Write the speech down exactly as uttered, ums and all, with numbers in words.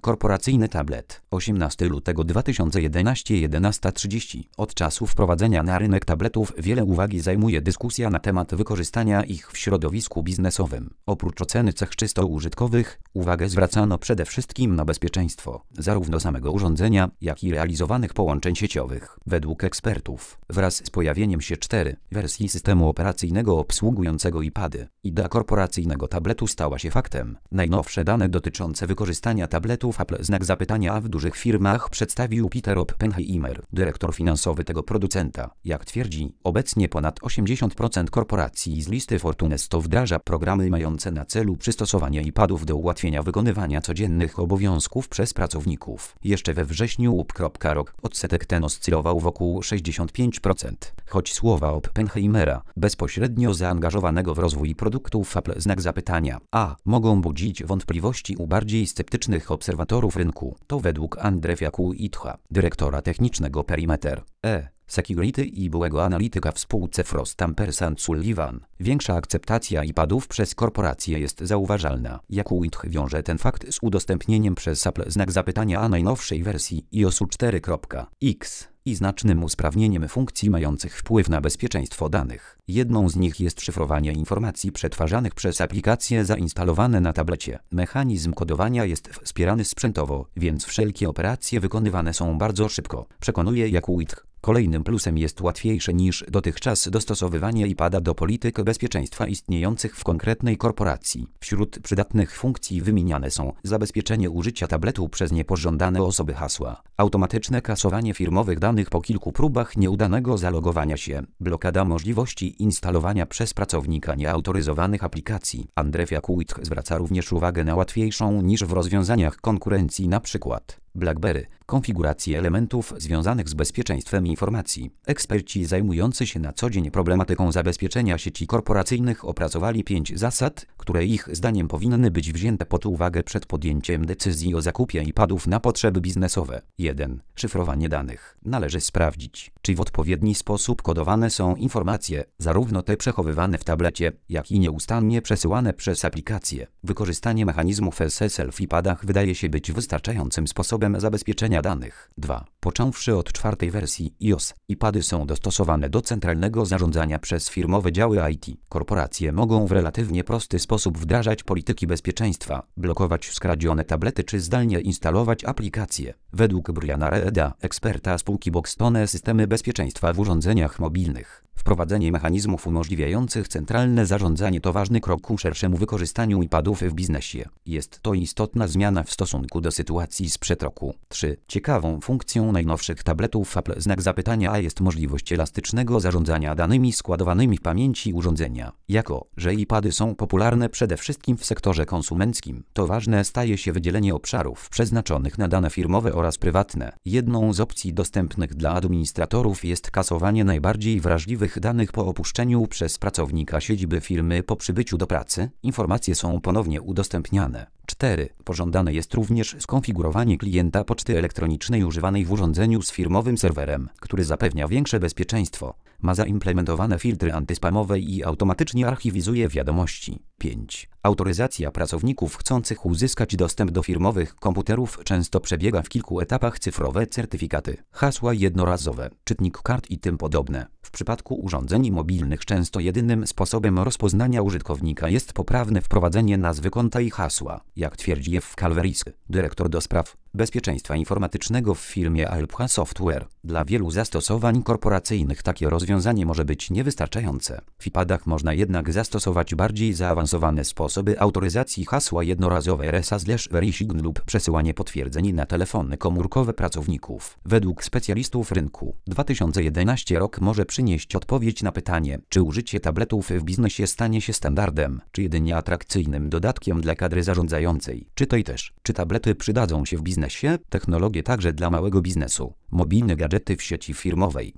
Korporacyjny tablet. osiemnastego lutego dwa tysiące jedenastego jedenasta trzydzieści. Od czasu wprowadzenia na rynek tabletów wiele uwagi zajmuje dyskusja na temat wykorzystania ich w środowisku biznesowym. Oprócz oceny cech czysto użytkowych, uwagę zwracano przede wszystkim na bezpieczeństwo, zarówno samego urządzenia, jak i realizowanych połączeń sieciowych. Według ekspertów, wraz z pojawieniem się cztery wersji systemu operacyjnego obsługującego iPady, idea korporacyjnego tabletu stała się faktem. Najnowsze dane dotyczące wykorzystania tabletów Apple znak zapytania w dużych firmach przedstawił Peter Oppenheimer, dyrektor finansowy tego producenta. Jak twierdzi, obecnie ponad osiemdziesiąt procent korporacji z listy Fortune sto wdraża programy mające na celu przystosowanie iPadów do ułatwienia wykonywania codziennych obowiązków przez pracowników. Jeszcze we wrześniu up.org odsetek ten oscylował wokół sześćdziesiąt pięć procent. Choć słowa Oppenheimera, bezpośrednio zaangażowanego w rozwój produktów Apple znak zapytania, a mogą budzić wątpliwości u bardziej sceptycznych obserwatorów rynku, to według Andrefa Kuitcha, dyrektora technicznego Perimeter E. Security i byłego analityka w spółce Frost Tampers and Sullivan, większa akceptacja iPadów przez korporacje jest zauważalna. Kuitch wiąże ten fakt z udostępnieniem przez Apple znak zapytania najnowszej wersji iOS cztery kropka x i znacznym usprawnieniem funkcji mających wpływ na bezpieczeństwo danych. Jedną z nich jest szyfrowanie informacji przetwarzanych przez aplikacje zainstalowane na tablecie. Mechanizm kodowania jest wspierany sprzętowo, więc wszelkie operacje wykonywane są bardzo szybko, przekonuje Kuitch. Kolejnym plusem jest łatwiejsze niż dotychczas dostosowywanie iPada do polityk bezpieczeństwa istniejących w konkretnej korporacji. Wśród przydatnych funkcji wymieniane są zabezpieczenie użycia tabletu przez niepożądane osoby hasła, automatyczne kasowanie firmowych danych po kilku próbach nieudanego zalogowania się, blokada możliwości instalowania przez pracownika nieautoryzowanych aplikacji. Andrew Kuitch zwraca również uwagę na łatwiejszą niż w rozwiązaniach konkurencji np. BlackBerry, konfigurację elementów związanych z bezpieczeństwem informacji. Eksperci zajmujący się na co dzień problematyką zabezpieczenia sieci korporacyjnych opracowali pięć zasad, które ich zdaniem powinny być wzięte pod uwagę przed podjęciem decyzji o zakupie iPadów na potrzeby biznesowe. jeden. Szyfrowanie danych. Należy sprawdzić, czy w odpowiedni sposób kodowane są informacje, zarówno te przechowywane w tablecie, jak i nieustannie przesyłane przez aplikacje. Wykorzystanie mechanizmów S S L w iPadach wydaje się być wystarczającym sposobem zabezpieczenia danych. dwa. Począwszy od czwartej wersji iOS, iPady są dostosowane do centralnego zarządzania przez firmowe działy I T. Korporacje mogą w relatywnie prosty sposób wdrażać polityki bezpieczeństwa, blokować skradzione tablety czy zdalnie instalować aplikacje. Według Briana Reeda, eksperta spółki Boxtone systemy bezpieczeństwa w urządzeniach mobilnych, wprowadzenie mechanizmów umożliwiających centralne zarządzanie to ważny krok ku szerszemu wykorzystaniu iPadów w biznesie. Jest to istotna zmiana w stosunku do sytuacji sprzed roku. trzy. Ciekawą funkcją najnowszych tabletów Apple znak zapytania jest możliwość elastycznego zarządzania danymi składowanymi w pamięci urządzenia. Jako że iPady są popularne przede wszystkim w sektorze konsumenckim, to ważne staje się wydzielenie obszarów przeznaczonych na dane firmowe oraz prywatne. Jedną z opcji dostępnych dla administratorów jest kasowanie najbardziej wrażliwych danych po opuszczeniu przez pracownika siedziby firmy po przybyciu do pracy. Informacje są ponownie udostępniane. cztery. Pożądane jest również skonfigurowanie klienta poczty elektronicznej używanej w urządzeniu z firmowym serwerem, który zapewnia większe bezpieczeństwo. Ma zaimplementowane filtry antyspamowe i automatycznie archiwizuje wiadomości. pięć. Autoryzacja pracowników chcących uzyskać dostęp do firmowych komputerów często przebiega w kilku etapach: cyfrowe certyfikaty, hasła jednorazowe, czytnik kart i tym podobne. W przypadku urządzeń mobilnych często jedynym sposobem rozpoznania użytkownika jest poprawne wprowadzenie nazwy konta i hasła. Jak twierdzi F. Calveris, dyrektor do spraw bezpieczeństwa informatycznego w firmie Alpha Software, dla wielu zastosowań korporacyjnych takie rozwiązanie może być niewystarczające. W iPadach można jednak zastosować bardziej zaawansowane sposoby autoryzacji, hasła jednorazowe R S A/verifying lub przesyłanie potwierdzeń na telefony komórkowe pracowników. Według specjalistów rynku, dwa tysiące jedenasty rok może przynieść odpowiedź na pytanie, czy użycie tabletów w biznesie stanie się standardem, czy jedynie atrakcyjnym dodatkiem dla kadry zarządzającej. Czytaj też, czy tablety przydadzą się w biznesie, technologie także dla małego biznesu, mobilne gadżety w sieci firmowej.